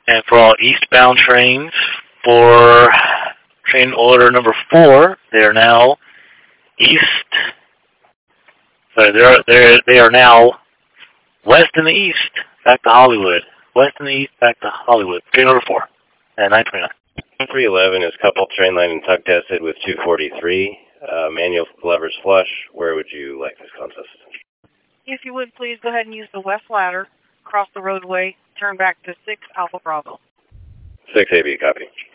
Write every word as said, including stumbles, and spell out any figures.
And for all eastbound trains, for train order number four, they are now east. Sorry, they're they they are now west and the east, back to Hollywood. West and the east, back to Hollywood. Train order four at nine twenty-nine. three eleven is coupled train line and tug tested with two forty-three. Uh, manual levers flush. Where would you like this contest? If you would, please go ahead and use the west ladder, cross the roadway, turn back to six Alpha Bravo. six A B, copy.